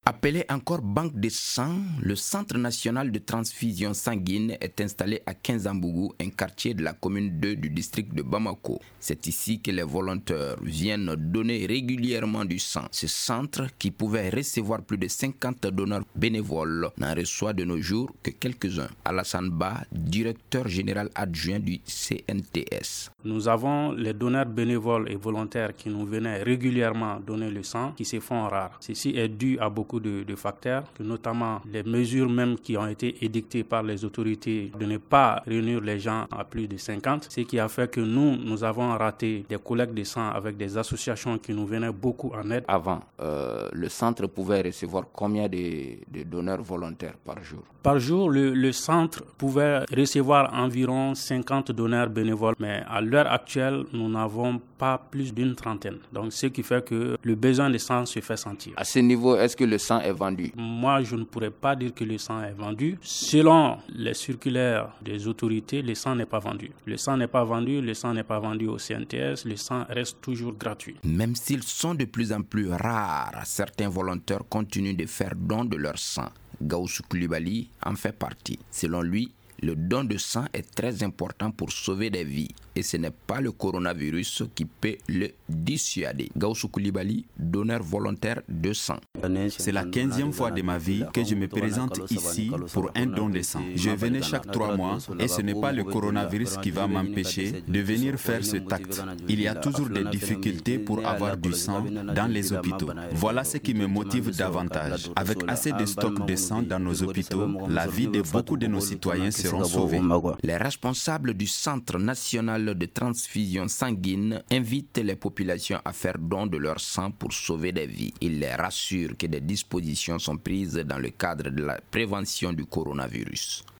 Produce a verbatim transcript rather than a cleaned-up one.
Appelé encore Banque de sang, le Centre national de transfusion sanguine est installé à Kinzambougou, un quartier de la commune deux du district de Bamako. C'est ici que les volontaires viennent donner régulièrement du sang. Ce centre, qui pouvait recevoir plus de cinquante donneurs bénévoles, n'en reçoit de nos jours que quelques-uns. Alassane Ba, directeur général adjoint du C N T S. Nous avons les donneurs bénévoles et volontaires qui nous venaient régulièrement donner le sang, qui se font rares. Ceci est dû à beaucoup de, de facteurs, que notamment les mesures même qui ont été édictées par les autorités de ne pas réunir les gens à plus de cinquante, ce qui a fait que nous, nous avons raté des collectes de sang avec des associations qui nous venaient beaucoup en aide. Avant, euh, le centre pouvait recevoir combien de, de donneurs volontaires par jour? Par jour, le, le centre pouvait recevoir environ cinquante donneurs bénévoles, mais à l'heure actuelle, nous n'avons pas plus d'une trentaine. Donc, ce qui fait que le besoin de sang se fait sentir. À ce niveau, est-ce que le sang est vendu? Moi, je ne pourrais pas dire que le sang est vendu. Selon les circulaires des autorités, le sang n'est pas vendu. Le sang n'est pas vendu, le sang n'est pas vendu au C N T S, le sang reste toujours gratuit. Même s'ils sont de plus en plus rares, certains volontaires continuent de faire don de leur sang. Gaoussou Koulibaly en fait partie. Selon lui, le don de sang est très important pour sauver des vies et ce n'est pas le coronavirus qui peut le dissuader. Gaoussou Koulibaly, donneur volontaire de sang. C'est la quinzième fois de ma vie que je me présente ici pour un don de sang. Je venais chaque trois mois et ce n'est pas le coronavirus qui va m'empêcher de venir faire cet acte. Il y a toujours des difficultés pour avoir du sang dans les hôpitaux. Voilà ce qui me motive davantage. Avec assez de stocks de sang dans nos hôpitaux, la vie de beaucoup de nos citoyens sera sauvés. Les responsables du Centre national de transfusion sanguine invitent les populations à faire don de leur sang pour sauver des vies. Ils les rassurent que des dispositions sont prises dans le cadre de la prévention du coronavirus.